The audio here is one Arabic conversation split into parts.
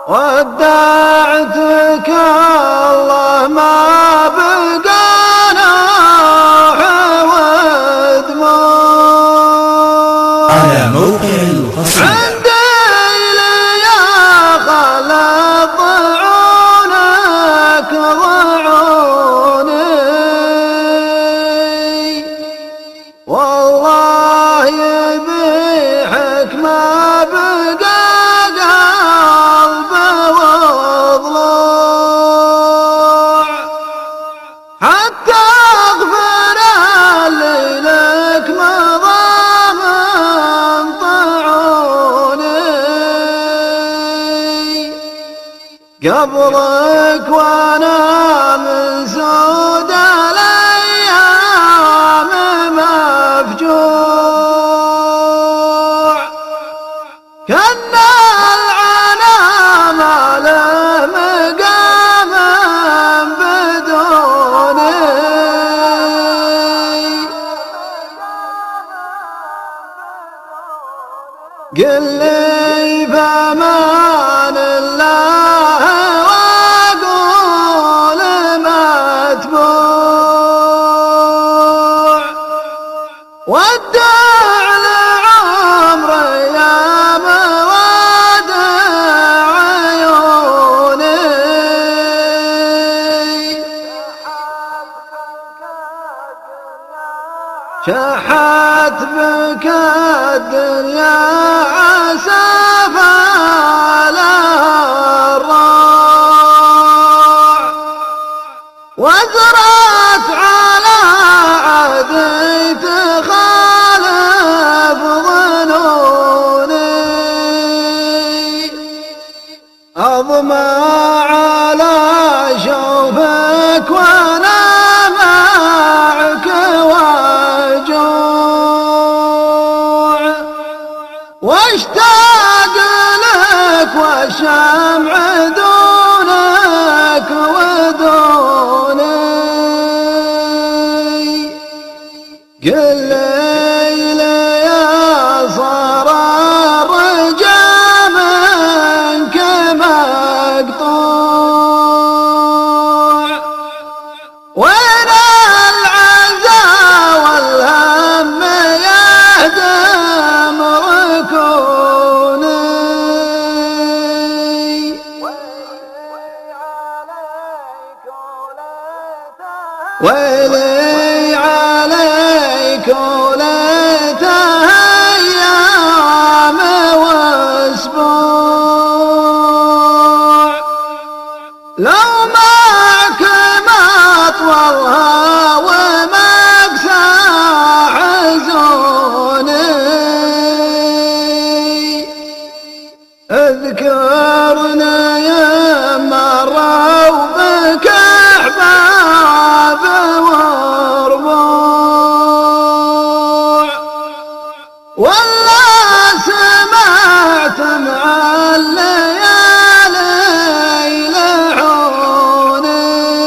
ودعتك الله ما بقانا ودموع على موقع القصيدة. عندي يا خلط ضعونك ضعوني والله يذبحك ما بقى قلب وضلوع حتى اغفر اللي لك مضى من طاعوني قبلك وانا من سود الايام مفجوع كان العنا ما له مقام بدوني قل لي بأمان الله واقول متبوع ودع لعمري يا مودع عيوني شحت بك الدنيا عسفا لها الراع وزرت على عهدي تخالف ظنوني أضمع على شوفك وانا معك وجوع واشتاق لك والشمع دونك ودوني قل لي يا صار الرجاء منك مقطوع وين العزا والهم يهدم ركوني ويلي عليك وليته أيام واسبوع لو معك ما طولها ومقسى حزوني اذكرني يما مروا بك احباب وربوع ولا سمعت مع الليالي يلحوني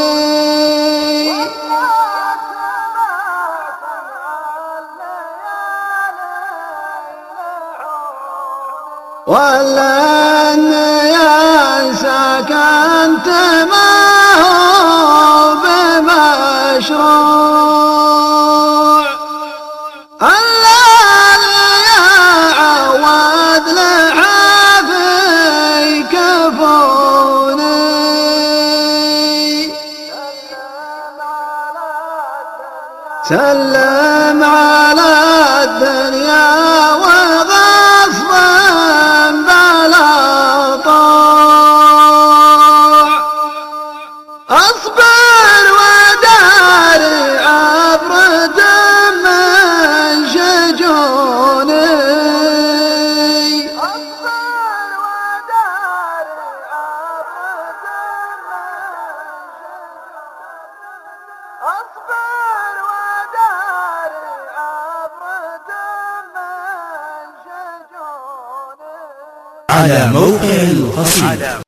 ولا اني انساك انت ما هو بمشروع الليالي يا عواد لحافي كفوني سلم على الدنيا وغصبا بلا طاع اصبر وداري عبرة من شجوني على موقع القصيدة.